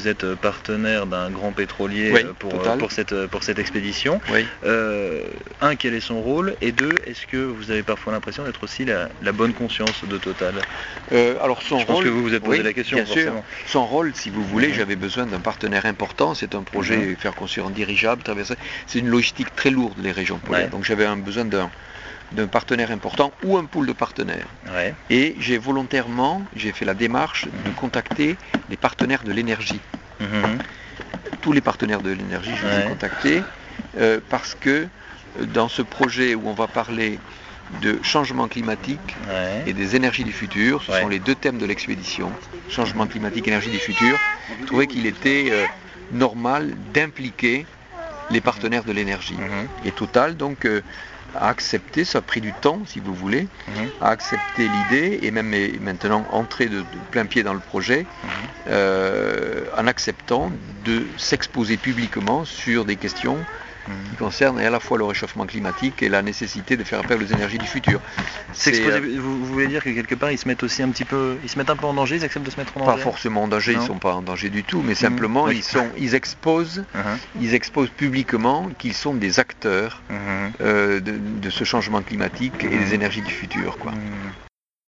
vous êtes partenaire d'un grand pétrolier pour cette expédition. Oui. Un, quel est son rôle? Et deux, est-ce que vous avez parfois l'impression d'être aussi la bonne conscience de Total? Alors son Je pense que vous vous êtes posé la question, bien forcément. sûr. Son rôle, si vous voulez, j'avais besoin d'un partenaire important. C'est un projet faire construire en dirigeable, traverser. C'est une logistique très lourde, les régions polaires. Donc j'avais besoin d'un partenaire important ou un pool de partenaires. Ouais. Et j'ai fait la démarche de contacter les partenaires de l'énergie. Tous les partenaires de l'énergie, je les ai contactés parce que dans ce projet où on va parler de changement climatique et des énergies du futur, ce sont les deux thèmes de l'expédition, changement climatique, énergie du futur, je trouvais qu'il était normal d'impliquer les partenaires de l'énergie. Et Total, donc, a accepté, ça a pris du temps, si vous voulez, a accepté l'idée, et même est maintenant entré de plein pied dans le projet, en acceptant de s'exposer publiquement sur des questions qui concernent à la fois le réchauffement climatique et la nécessité de faire appel aux énergies du futur. Vous voulez dire que quelque part ils se mettent aussi un peu en danger, ils acceptent de se mettre en danger? Pas forcément en danger, ils ne sont pas en danger du tout, mais simplement ils exposent publiquement qu'ils sont des acteurs de ce changement climatique et des énergies du futur, quoi.